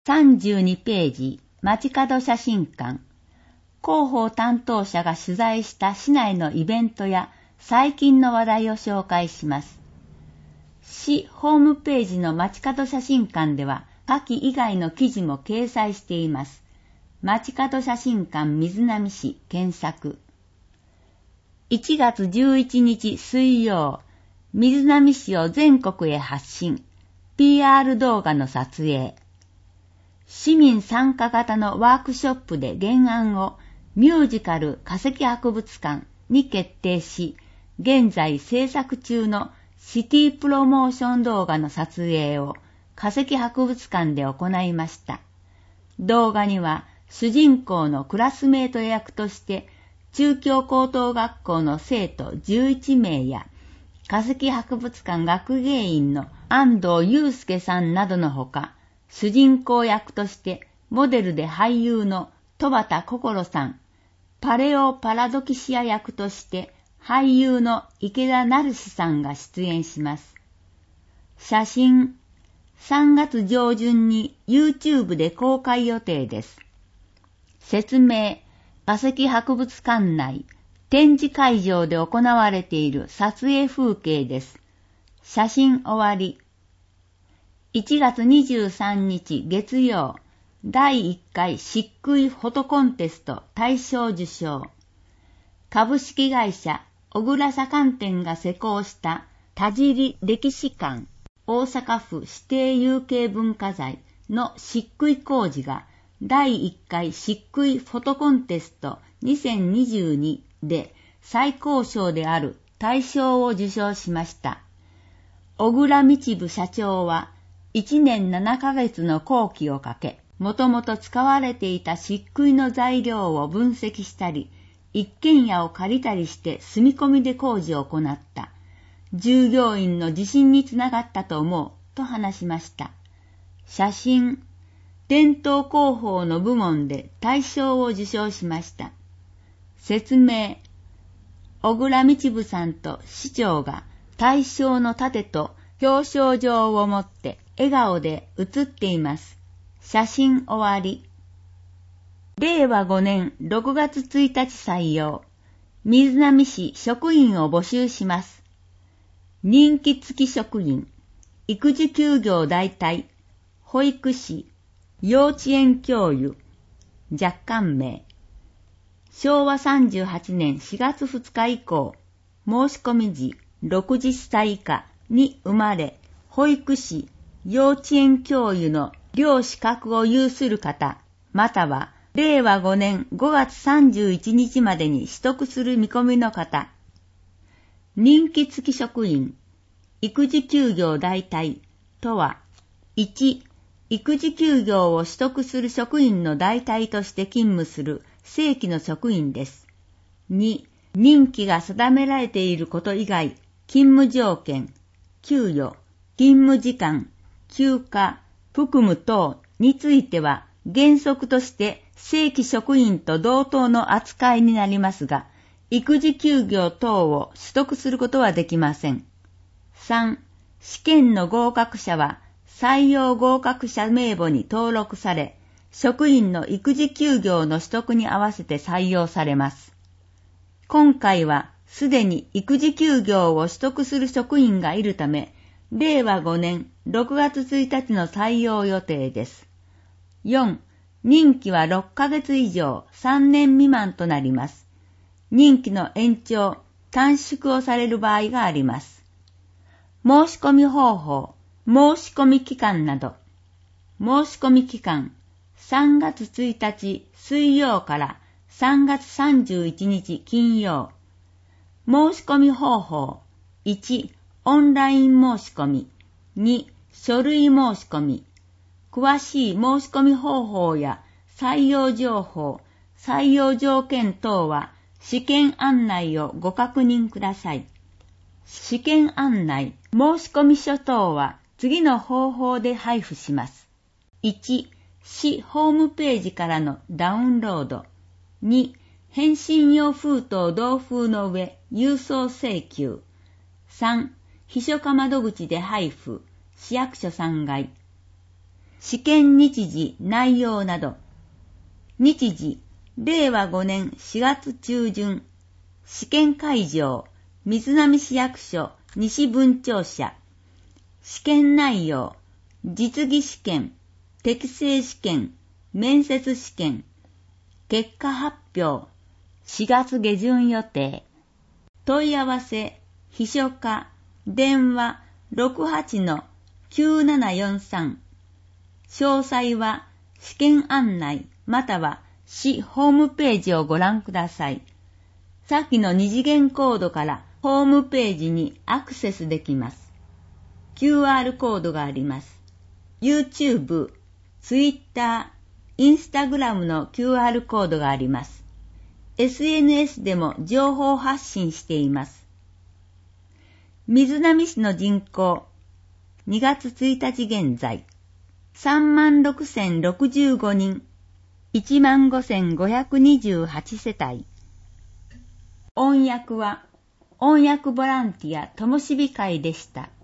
32ページ、街角写真館。広報担当者が取材した市内のイベントや最近の話題を紹介します。市ホームページの街角写真館では、下記以外の記事も掲載しています。街角写真館瑞浪市検索。1月11日水曜、瑞浪市を全国へ発信。PR 動画の撮影。市民参加型のワークショップで原案をミュージカル化石博物館に決定し、現在制作中のシティプロモーション動画の撮影を化石博物館で行いました。動画には主人公のクラスメート役として中京高等学校の生徒11名や化石博物館学芸員の安藤祐介さんなどのほか、主人公役としてモデルで俳優の戸畑心さん、パレオパラドキシア役として俳優の池田成志さんが出演します。写真、3月上旬に YouTube で公開予定です。説明、化石博物館内、展示会場で行われている撮影風景です。写真終わり。1月23日月曜、第1回漆喰フォトコンテスト大賞受賞。株式会社小倉左官店が施工した田尻歴史館大阪府指定有形文化財の漆喰工事が第1回漆喰フォトコンテスト2022で最高賞である大賞を受賞しました。小倉道部社長は1年7ヶ月の工期をかけ、もともと使われていた漆喰の材料を分析したり、一軒家を借りたりして住み込みで工事を行った。従業員の自信につながったと思う、と話しました。写真、伝統工法の部門で大賞を受賞しました。説明、小倉道部さんと市長が大賞の盾と表彰状を持って笑顔で写っています。写真終わり。令和5年6月1日採用。瑞浪市職員を募集します。任期付き職員、育児休業代替、保育士、幼稚園教諭、若干名。昭和38年4月2日以降、申し込み時60歳以下に生まれ、保育士、幼稚園教諭の両資格を有する方、または令和5年5月31日までに取得する見込みの方。任期付き職員、育児休業代替とは、1、育児休業を取得する職員の代替として勤務する正規の職員です。2、任期が定められていること以外、勤務条件、給与、勤務時間、休暇、服務等については原則として正規職員と同等の扱いになりますが、育児休業等を取得することはできません。3、試験の合格者は採用合格者名簿に登録され、職員の育児休業の取得に合わせて採用されます。今回はすでに育児休業を取得する職員がいるため、令和5年6月1日の採用予定です。4、任期は6ヶ月以上3年未満となります。任期の延長、短縮をされる場合があります。申し込み方法、申し込み期間など。申し込み期間、3月1日水曜から3月31日金曜。申し込み方法、1、オンライン申し込み、2、書類申し込み。詳しい申し込み方法や採用情報、採用条件等は試験案内をご確認ください。試験案内、申し込み書等は次の方法で配布します。1、市ホームページからのダウンロード。2、返信用封筒同封の上、郵送請求。3、秘書課窓口で配布、市役所3階。 試験日時内容など。日時、令和5年4月中旬。試験会場、瑞浪市役所西分庁舎。試験内容、実技試験、適正試験、面接試験。結果発表、4月下旬予定。問い合わせ、秘書課、電話 68-9743。詳細は試験案内または市ホームページをご覧ください。先の二次元コードからホームページにアクセスできます。QR コードがあります。YouTube、Twitter、Instagram の QR コードがあります。SNS でも情報発信しています。瑞浪市の人口、2月1日現在、36,065人、15,528世帯。音訳は、音訳ボランティアともしび会でした。